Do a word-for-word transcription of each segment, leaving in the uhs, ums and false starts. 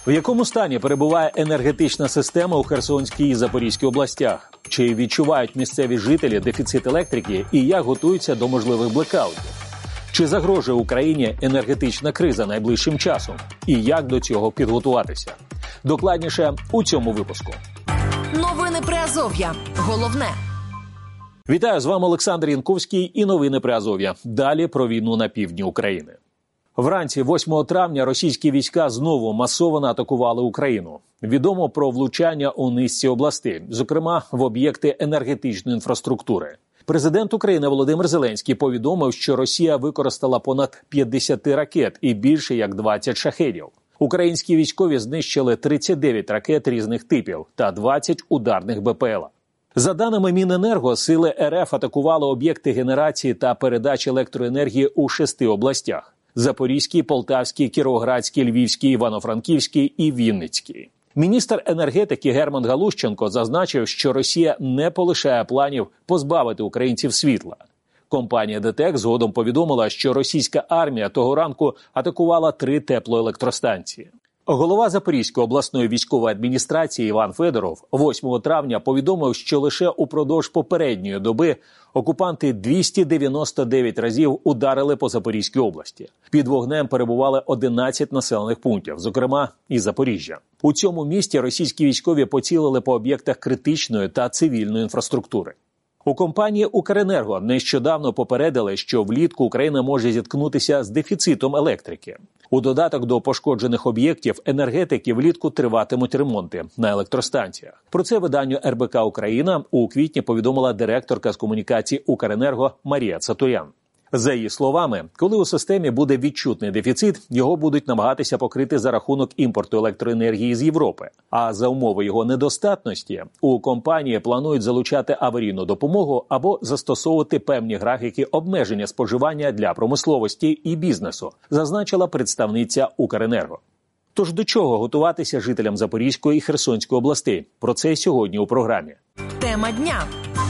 В якому стані перебуває енергетична система у Херсонській і Запорізькій областях? Чи відчувають місцеві жителі дефіцит електрики і як готуються до можливих блекаутів? Чи загрожує Україні енергетична криза найближчим часом? І як до цього підготуватися? Докладніше у цьому випуску. Новини Приазов'я. Головне. Вітаю, з вами Олександр Янковський і новини Приазов'я. Далі про війну на півдні України. Вранці восьмого травня російські війська знову масово атакували Україну. Відомо про влучання у низці областей, зокрема в об'єкти енергетичної інфраструктури. Президент України Володимир Зеленський повідомив, що Росія використала понад п'ятдесят ракет і більше як двадцять шахедів. Українські військові знищили тридцять дев'ять ракет різних типів та двадцять ударних БПЛА. За даними Міненерго, сили РФ атакували об'єкти генерації та передачі електроенергії у шести областях – Запорізькій, Полтавській, Кіровоградській, Львівській, Івано-Франківській і Вінницькій. Міністр енергетики Герман Галущенко зазначив, що Росія не полишає планів позбавити українців світла. Компанія ДТЕК згодом повідомила, що російська армія того ранку атакувала три теплоелектростанції. Голова Запорізької обласної військової адміністрації Іван Федоров восьмого травня повідомив, що лише упродовж попередньої доби окупанти двісті дев'яносто дев'ять разів ударили по Запорізькій області. Під вогнем перебували одинадцять населених пунктів, зокрема і Запоріжжя. У цьому місті російські військові поцілили по об'єктах критичної та цивільної інфраструктури. У компанії «Укренерго» нещодавно попередили, що влітку Україна може зіткнутися з дефіцитом електрики. У додаток до пошкоджених об'єктів енергетики влітку триватимуть ремонти на електростанціях. Про це виданню ер бе ка «Україна» у квітні повідомила директорка з комунікації «Укренерго» Марія Цатурян. За її словами, коли у системі буде відчутний дефіцит, його будуть намагатися покрити за рахунок імпорту електроенергії з Європи. А за умови його недостатності у компанії планують залучати аварійну допомогу або застосовувати певні графіки обмеження споживання для промисловості і бізнесу, зазначила представниця «Укренерго». Тож до чого готуватися жителям Запорізької і Херсонської областей? Про це сьогодні у програмі. Тема дня.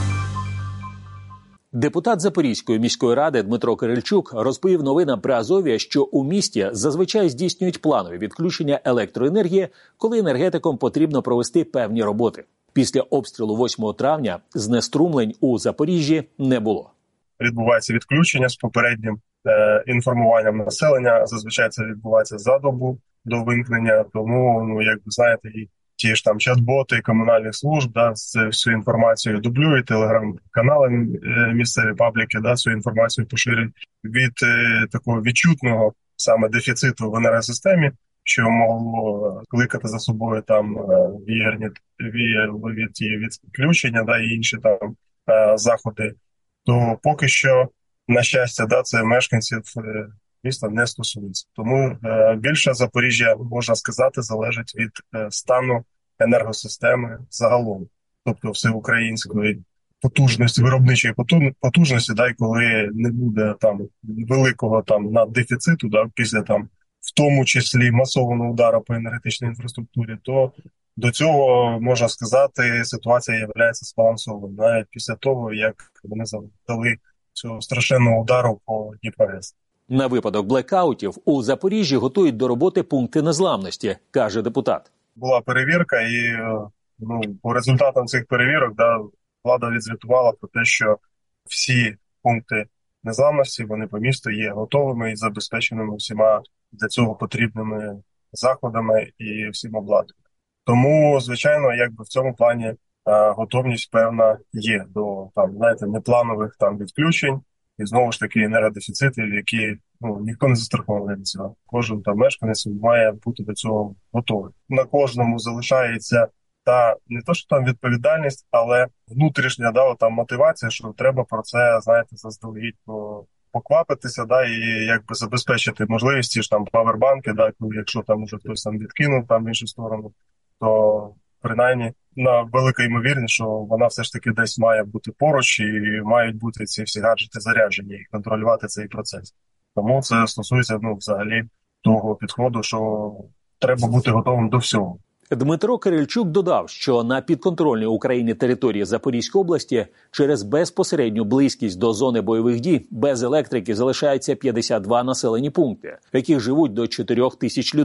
Депутат Запорізької міської ради Дмитро Кирильчук розповів новинам Приазов'я, що у місті зазвичай здійснюють планові відключення електроенергії, коли енергетикам потрібно провести певні роботи. Після обстрілу восьмого травня знеструмлень у Запоріжжі не було. Відбувається відключення з попереднім е, інформуванням населення. Зазвичай це відбувається за добу до вимкнення, тому, ну, як ви знаєте, і ті ж там чат-боти комунальних служб, да, з всю інформацію дублюють, телеграм-канали, місцеві пабліки, да, цю інформацію поширюють. Від е, такого відчутного саме дефіциту в енергосистемі, що могло кликати за собою там вієрні від відключення, да, і інші там е, заходи, то поки що, на щастя, да, це мешканців е, міста не стосується. Тому е, більше Запоріжжя, можна сказати, залежить від е, стану енергосистеми загалом, тобто всеукраїнської потужності, виробничої потужності, да, і коли не буде там великого там наддефіциту, да, після там в тому числі масованого удару по енергетичній інфраструктурі, то до цього, можна сказати, ситуація є збалансованою, навіть після того, як вони завдали цього страшенного удару по Дніпрогес. На випадок блекаутів у Запоріжжі готують до роботи пункти незламності, каже депутат. Була перевірка і, ну, по результатам цих перевірок, да, влада відзвітувала про те, що всі пункти незламності, вони по місту є готовими і забезпеченими всіма для цього потрібними заходами і всім обладнанням. Тому, звичайно, якби в цьому плані а, готовність певна є до там, знаєте, непланових там відключень. І знову ж таки енергодефіцити, які, ну, ніхто не застрахований від цього. Кожен там мешканець має бути до цього готовий. На кожному залишається та не то, що там відповідальність, але внутрішня, да, там мотивація, що треба про це, знаєте, заздалегідь поквапитися, да, і якби забезпечити можливість ті ж там павербанки, да, якщо там уже хтось там відкинув там в іншу сторону, то принаймні на велика ймовірність, що вона все ж таки десь має бути поруч і мають бути ці всі гаджети заряджені і контролювати цей процес. Тому це стосується, ну, взагалі того підходу, що треба бути готовим до всього. Дмитро Кирильчук додав, що на підконтрольній Україні території Запорізької області через безпосередню близькість до зони бойових дій без електрики залишаються п'ятдесят два населені пункти, в яких живуть до чотирьох тисяч людей.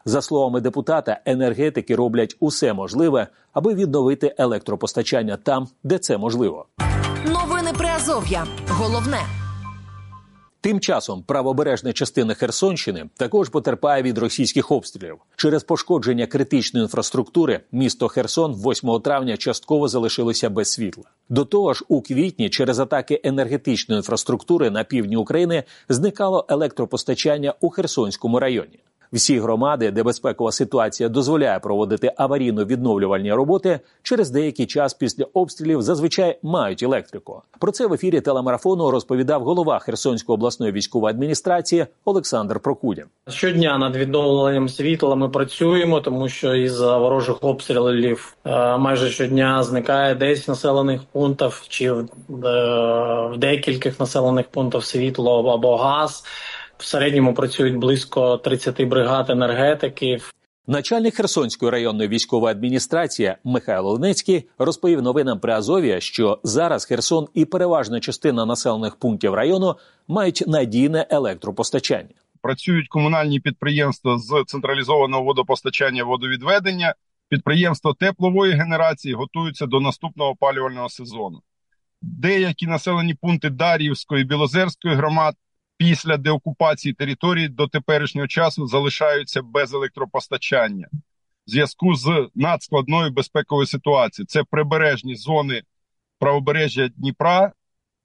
За словами депутата, енергетики роблять усе можливе, аби відновити електропостачання там, де це можливо. Новини Приазов'я. Головне. Тим часом правобережна частина Херсонщини також потерпає від російських обстрілів. Через пошкодження критичної інфраструктури місто Херсон восьмого травня частково залишилося без світла. До того ж, у квітні через атаки енергетичної інфраструктури на півдні України зникало електропостачання у Херсонському районі. Всі громади, де безпекова ситуація дозволяє проводити аварійно-відновлювальні роботи, через деякий час після обстрілів зазвичай мають електрику. Про це в ефірі телемарафону розповідав голова Херсонської обласної військової адміністрації Олександр Прокудін. Щодня над відновленням світла ми працюємо, тому що із-за ворожих обстрілів е, майже щодня зникає десь в населених пунктах чи в, е, в декількох населених пунктах світло або газ. В середньому працюють близько тридцять бригад енергетиків. Начальник Херсонської районної військової адміністрації Михайло Ленецький розповів новинам Приазов'я, що зараз Херсон і переважна частина населених пунктів району мають надійне електропостачання. Працюють комунальні підприємства з централізованого водопостачання, водовідведення, підприємства теплової генерації готуються до наступного опалювального сезону. Деякі населені пункти Дар'ївської, Білозерської громад після деокупації території до теперішнього часу залишаються без електропостачання в зв'язку з надскладною безпековою ситуацією. Це прибережні зони правобережжя Дніпра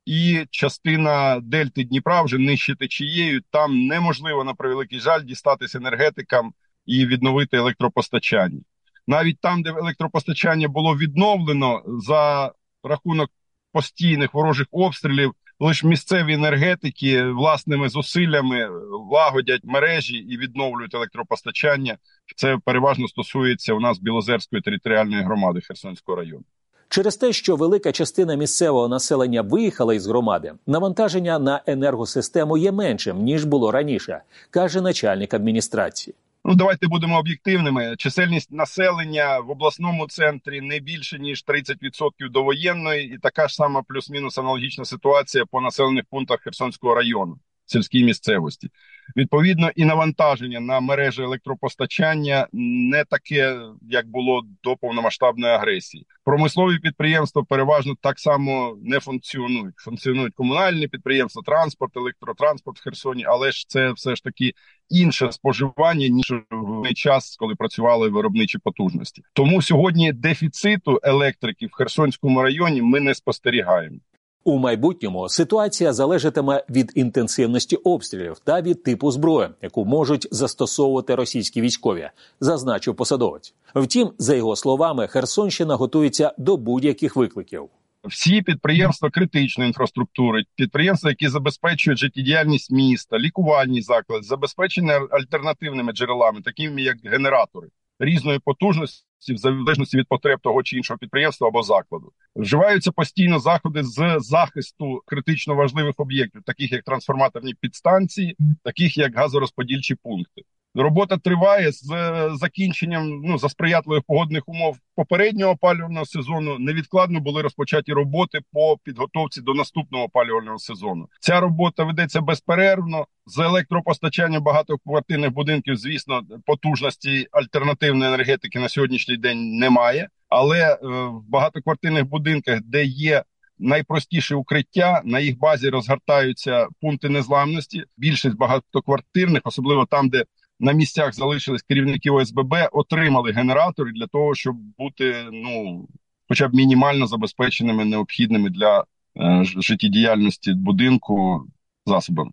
і частина дельти Дніпра, вже нижче течією. Там неможливо, на превеликий жаль, дістатися енергетикам і відновити електропостачання. Навіть там, де електропостачання було відновлено за рахунок постійних ворожих обстрілів, лише місцеві енергетики власними зусиллями лагодять мережі і відновлюють електропостачання. Це переважно стосується у нас Білозерської територіальної громади Херсонського району. Через те, що велика частина місцевого населення виїхала із громади, навантаження на енергосистему є меншим, ніж було раніше, каже начальник адміністрації. Ну, давайте будемо об'єктивними. Чисельність населення в обласному центрі не більше, ніж тридцять відсотків довоєнної, і така ж сама плюс-мінус аналогічна ситуація по населених пунктах Херсонського району, сільській місцевості. Відповідно, і навантаження на мережі електропостачання не таке, як було до повномасштабної агресії. Промислові підприємства переважно так само не функціонують. Функціонують комунальні підприємства, транспорт, електротранспорт в Херсоні, але ж це все ж таки інше споживання, ніж в час, коли працювали виробничі потужності. Тому сьогодні дефіциту електрики в Херсонському районі ми не спостерігаємо. У майбутньому ситуація залежатиме від інтенсивності обстрілів та від типу зброї, яку можуть застосовувати російські військові, зазначив посадовець. Втім, за його словами, Херсонщина готується до будь-яких викликів. Всі підприємства критичної інфраструктури, підприємства, які забезпечують життєдіяльність міста, лікувальні заклади, забезпечені альтернативними джерелами, такими як генератори різної потужності, в залежності від потреб того чи іншого підприємства або закладу. Вживаються постійно заходи з захисту критично важливих об'єктів, таких як трансформаторні підстанції, таких як газорозподільчі пункти. Робота триває з закінченням, ну, за сприятливих погодних умов попереднього опалювального сезону. Невідкладно були розпочаті роботи по підготовці до наступного опалювального сезону. Ця робота ведеться безперервно. З електропостачанням багатоквартирних будинків, звісно, потужності альтернативної енергетики на сьогоднішній день немає. Але е, в багатоквартирних будинках, де є найпростіше укриття, на їх базі розгортаються пункти незламності. Більшість багатоквартирних, особливо там, де на місцях залишились керівники О С Б Б, отримали генератори для того, щоб бути, ну, хоча б мінімально забезпеченими необхідними для е, життєдіяльності будинку засобами.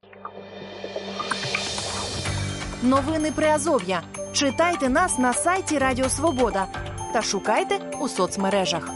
Новини Приазов'я. Читайте нас на сайті Радіо Свобода та шукайте у соцмережах.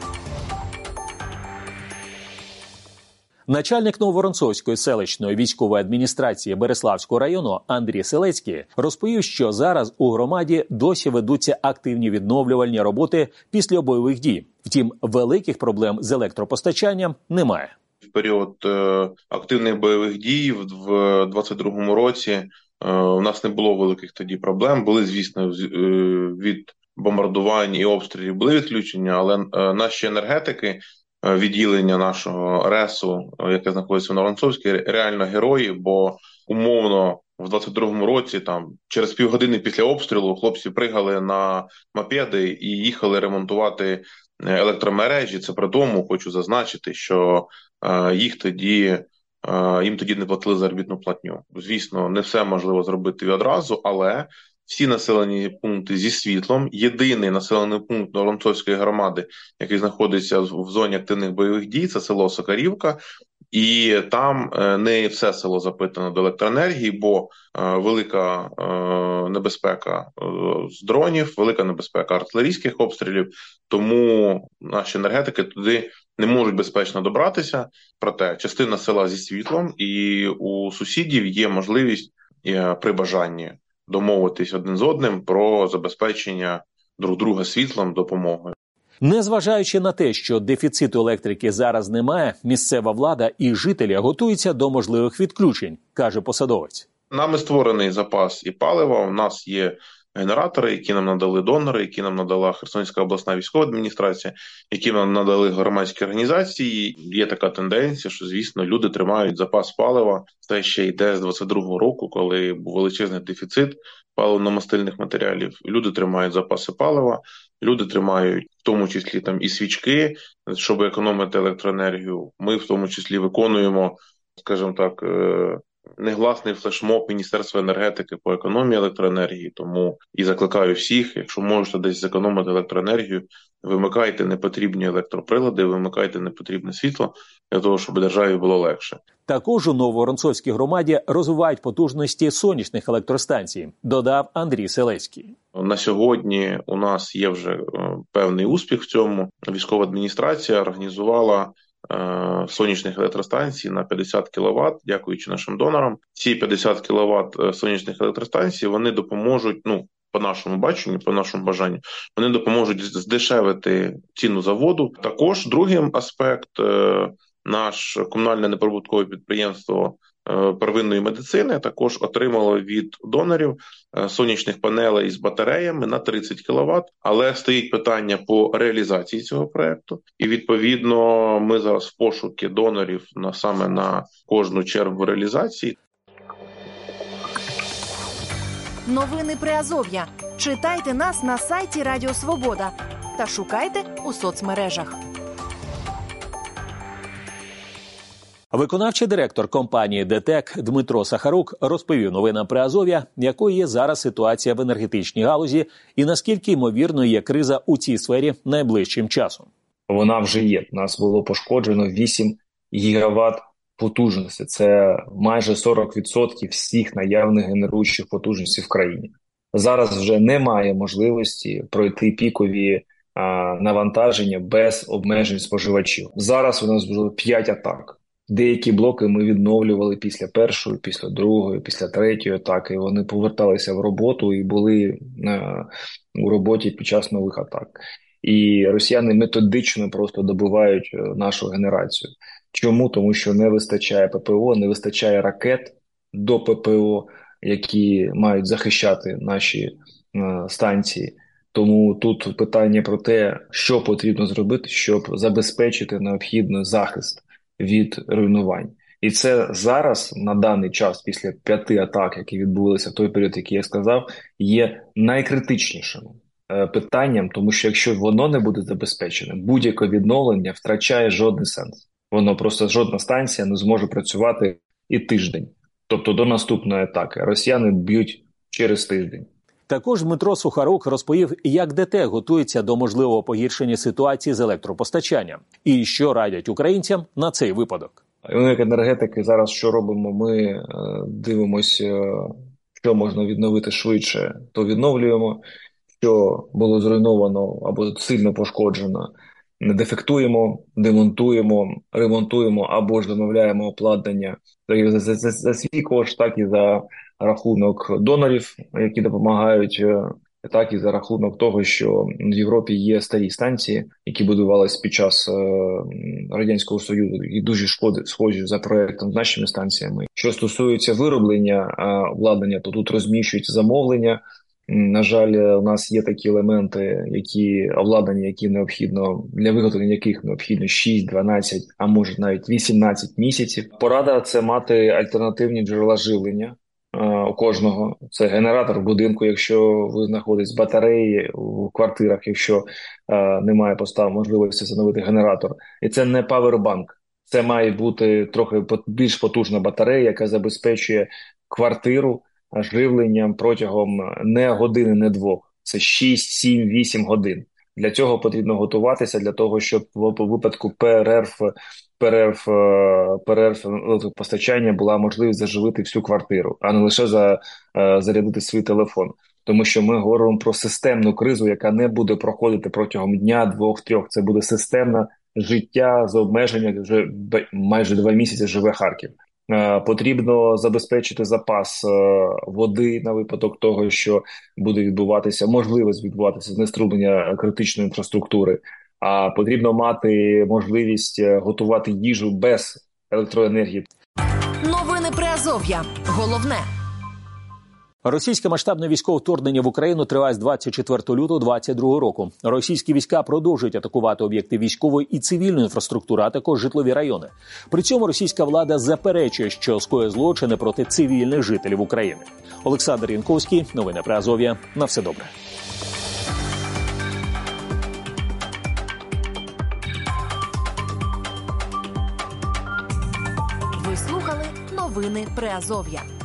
Начальник Нововоронцовської селищної військової адміністрації Береславського району Андрій Селецький розповів, що зараз у громаді досі ведуться активні відновлювальні роботи після бойових дій. Втім, великих проблем з електропостачанням немає. В період е, активних бойових дій в двадцять другому році е, у нас не було великих тоді проблем. Були, звісно, е, від бомбардувань і обстрілів були відключення, але е, наші енергетики, відділення нашого РЕСу, яке знаходиться в Нововоронцовській, реально герої, бо умовно в двадцять другому році, там через півгодини після обстрілу, хлопці пригали на мопеди і їхали ремонтувати електромережі. Це при тому, хочу зазначити, що е, їх тоді, е, їм тоді не платили заробітну платню. Звісно, не все можливо зробити одразу, але всі населені пункти зі світлом, єдиний населений пункт Воронцовської громади, який знаходиться в зоні активних бойових дій, це село Сокарівка. І там не все село запитано до електроенергії, бо е, велика е, небезпека е, з дронів, велика небезпека артилерійських обстрілів, тому наші енергетики туди не можуть безпечно добратися. Проте частина села зі світлом, і у сусідів є можливість е, при бажанні домовитись один з одним про забезпечення друг друга світлом, допомогою. Незважаючи на те, що дефіциту електрики зараз немає, місцева влада і жителі готуються до можливих відключень, каже посадовець. Нами створений запас і палива, у нас є генератори, які нам надали донори, які нам надала Херсонська обласна військова адміністрація, які нам надали громадські організації. Є така тенденція, що, звісно, люди тримають запас палива. Це ще йде з двадцять другого року, коли був величезний дефіцит паливно-мастильних матеріалів. Люди тримають запаси палива, люди тримають в тому числі там і свічки, щоб економити електроенергію. Ми в тому числі виконуємо, скажімо так, негласний флешмоб Міністерства енергетики по економії електроенергії, тому і закликаю всіх, якщо можете десь зекономити електроенергію, вимикайте непотрібні електроприлади, вимикайте непотрібне світло, для того, щоб державі було легше. Також у Нововоронцовській громаді розвивають потужності сонячних електростанцій, додав Андрій Селецький. На сьогодні у нас є вже певний успіх в цьому. Військова адміністрація організувала сонячних електростанцій на п'ятдесят кіловат, дякуючи нашим донорам. Ці п'ятдесят кіловат сонячних електростанцій, вони допоможуть, ну, по нашому баченню, по нашому бажанню, вони допоможуть здешевити ціну заводу. Також другий аспект, наш комунальне неприбуткове підприємство первинної медицини також отримало від донорів сонячних панелей з батареями на тридцять кіловат, але стоїть питання по реалізації цього проекту. І відповідно ми зараз в пошуки донорів на саме на кожну чергу реалізації. Новини Приазов'я. Читайте нас на сайті Радіо Свобода та шукайте у соцмережах. Виконавчий директор компанії ДТЕК Дмитро Сахарук розповів новинам Приазов'я, якою є зараз ситуація в енергетичній галузі і наскільки ймовірно є криза у цій сфері найближчим часом. Вона вже є. У нас було пошкоджено вісім гігават потужності. Це майже сорок відсотків всіх наявних генеруючих потужностей в країні. Зараз вже немає можливості пройти пікові а, навантаження без обмежень споживачів. Зараз у нас було п'ять атак. Деякі блоки ми відновлювали після першої, після другої, після третьої атаки. Вони поверталися в роботу і були е, у роботі під час нових атак. І росіяни методично просто добивають нашу генерацію. Чому? Тому що не вистачає ППО, не вистачає ракет до ППО, які мають захищати наші е, станції. Тому тут питання про те, що потрібно зробити, щоб забезпечити необхідний захист від руйнувань. І це зараз, на даний час, після п'яти атак, які відбулися в той період, який я сказав, є найкритичнішим е, питанням, тому що якщо воно не буде забезпечене, будь-яке відновлення втрачає жодний сенс. Воно просто, жодна станція не зможе працювати і тиждень. Тобто до наступної атаки. Росіяни б'ють через тиждень. Також Дмитро Сухарук розповів, як ДТЕК готується до можливого погіршення ситуації з електропостачанням і що радять українцям на цей випадок. Ми, як енергетики, зараз що робимо? Ми е, дивимося, що можна відновити швидше, то відновлюємо. Що було зруйновано або сильно пошкоджено, не дефектуємо, демонтуємо, ремонтуємо або ж замовляємо обладнання за, за, за, за свій кошт, так і за рахунок донорів, які допомагають, так і за рахунок того, що в Європі є старі станції, які будувалися під час е, Радянського Союзу і дуже шкоди, схожі за проектом з нашими станціями. Що стосується вироблення е, обладнання, то тут розміщують замовлення. На жаль, у нас є такі елементи, які обладнання, які необхідно, для виготовлення яких необхідно шість, дванадцять, а може навіть вісімнадцять місяців. Порада – це мати альтернативні джерела живлення у кожного. Це генератор в будинку, якщо ви знаходитесь, батареї у квартирах, якщо е, немає постав можливості встановити генератор. І це не павербанк. Це має бути трохи більш потужна батарея, яка забезпечує квартиру живленням протягом не години, не двох. Це шість, сім, вісім годин. Для цього потрібно готуватися, для того, щоб в випадку перерв, перерв, перерв постачання була можливість заживити всю квартиру, а не лише за, зарядити свій телефон. Тому що ми говоримо про системну кризу, яка не буде проходити протягом дня, двох, трьох. Це буде системне життя з обмеженням. Вже майже два місяці живе Харків. Потрібно забезпечити запас води на випадок того, що буде відбуватися, можливість відбуватися знеструмлення критичної інфраструктури. А потрібно мати можливість готувати їжу без електроенергії. Новини Приазов'я. Головне. Російське масштабне військове вторгнення в Україну триває з двадцять четвертого лютого двадцять другого року. Російські війська продовжують атакувати об'єкти військової і цивільної інфраструктури, а також житлові райони. При цьому російська влада заперечує, що скоює злочини проти цивільних жителів України. Олександр Янковський, новини Приазов'я. На все добре. Ви слухали новини Приазов'я.